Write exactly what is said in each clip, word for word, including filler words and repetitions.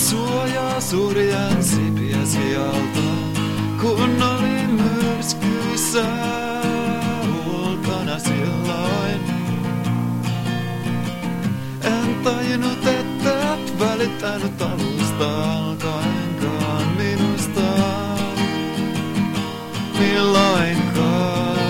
suojaa surjansi piesialta, kun oli myrskyisä ulkona silloin. En tajunnut, että et välittänyt alusta alkaenkaan minusta milloinkaan.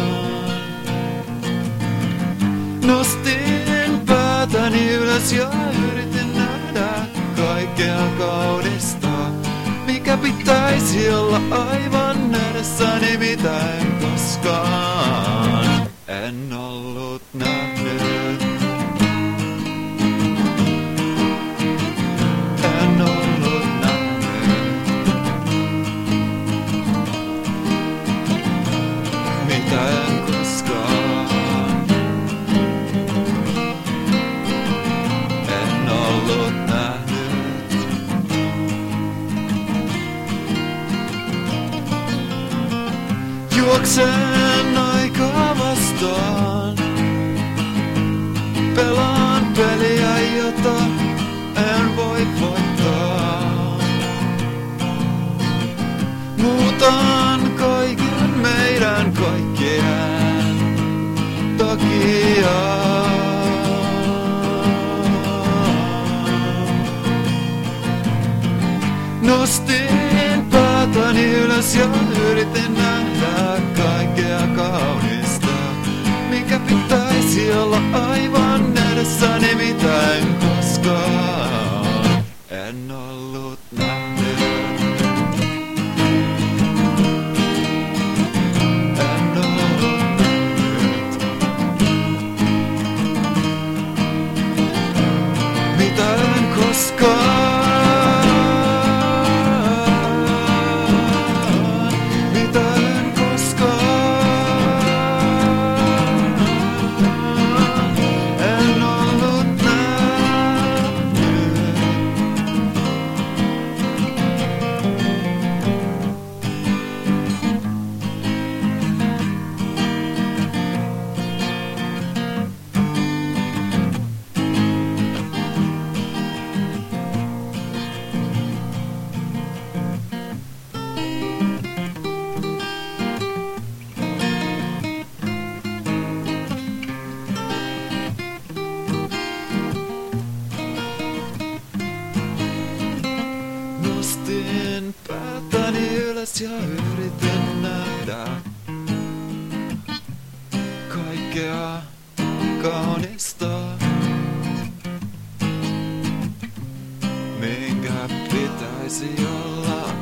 Nostin päätäni ylös ja yritin nähdä kaikkea kaunista, mikä pitäisi olla aivan edessäni, mitä en koskaan en ollut nähnyt. En ollut nähnyt, mitä en koskaan en ollut nähnyt. Juoksen aikaa vastaan, pelaan peliä, jota en voi voittaa. Muutan kaiken meidän kaikkien takia. Nostin päätäni ylös ja yritin nähdä kaikkea kaunista, mikä pitäisi olla aivan edessäni, mitä en koskaan en ollut nähnyt. En ollut nähnyt, mitä en koskaan. Nostin päätäni ylös ja yritin nähdä kaikkea kaunista, minkä pitäisi olla